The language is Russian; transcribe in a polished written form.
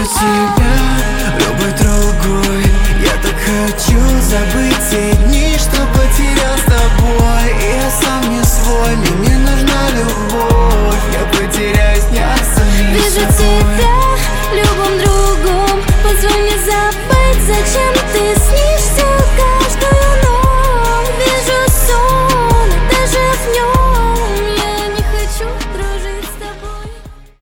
тебя любой другой. Я так хочу забыть те дни, что потерял с тобой. И я сам не свой, мне не нужна любовь. Я потеряюсь дня самим Вижу собой. тебя любым другом. Позволь мне забыть, зачем ты с ним.